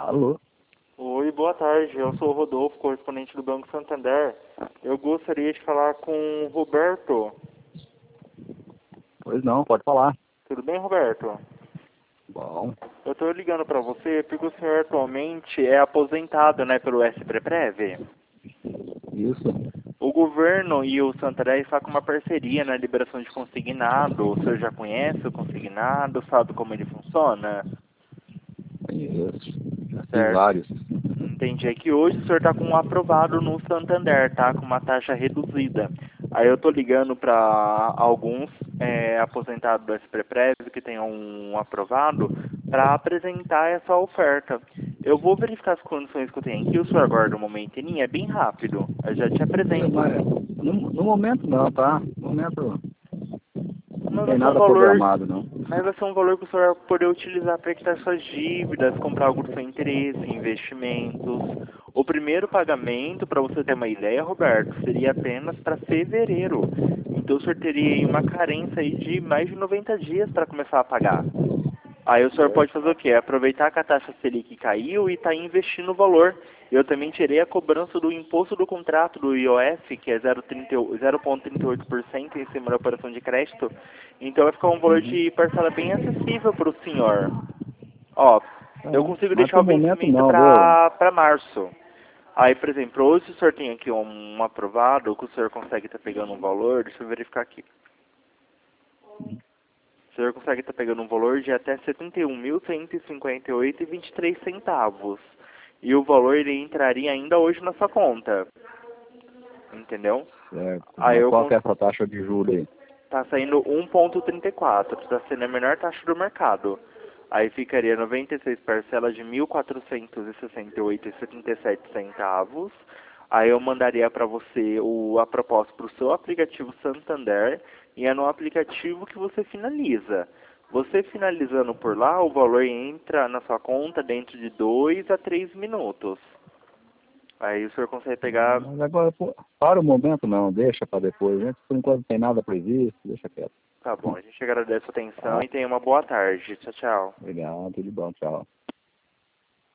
Alô? Oi, boa tarde. Eu sou o Rodolfo, correspondente do Banco Santander. Eu gostaria de falar com o Roberto. Pois não, pode falar. Tudo bem, Roberto? Bom, Eu estou ligando para você porque o senhor atualmente é aposentado, né, pelo SPREV. isso. O governo e o Santander estão com uma parceria na liberação de consignado. O senhor já conhece o consignado, sabe como ele funciona? Conheço. Já fiz Certo. vários. Entendi. É que hoje o senhor está com um aprovado no Santander, tá? Com uma taxa reduzida. Aí eu tô ligando para alguns aposentados do SPREV que tenham um aprovado para apresentar essa oferta. Eu vou verificar as condições que eu tenho aqui. O senhor aguarda um momentinho, é bem rápido. Eu já te apresento. Mas no momento não, tá? No momento não Mas vai tem ser um nada valor, programado, não. mas vai ser um valor que o senhor vai poder utilizar para quitar suas dívidas, comprar algo do seu interesse, investimentos. O primeiro pagamento, para você ter uma ideia, Roberto, seria apenas para fevereiro. Então o senhor teria aí uma carência aí de mais de 90 dias para começar a pagar. Aí o senhor pode fazer o quê? Aproveitar que a taxa Selic caiu e está investindo o valor. Eu também tirei a cobrança do imposto do contrato do IOF, que é 0,38% em cima da operação de crédito. Então vai ficar um valor Uhum. de parcela bem acessível para o senhor. Ó, eu Tá. consigo Mas deixar o por momento vencimento não, viu? para março. Aí, por exemplo, hoje o senhor tem aqui um aprovado, que o senhor consegue estar pegando um valor, deixa eu verificar aqui. O senhor consegue estar pegando um valor de até R$ 71.158,23. E o valor ele entraria ainda hoje na sua conta. Entendeu? Certo. Aí Mas eu qual que é essa taxa de juros aí? tá saindo 1,34, está sendo a menor taxa do mercado. Aí ficaria 96 parcelas de 1.468,77. Aí eu mandaria para você a proposta para o seu aplicativo Santander e é no aplicativo que você finaliza. Você finalizando por lá, o valor entra na sua conta dentro de 2 a 3 minutos. Aí o senhor consegue pegar. Mas agora, para o momento não, deixa para depois. Gente, por enquanto não tem nada previsto, deixa quieto. Tá bom, a gente agradece a atenção Tá? e tenha uma boa tarde. Tchau, tchau. Obrigado, tudo de bom, tchau.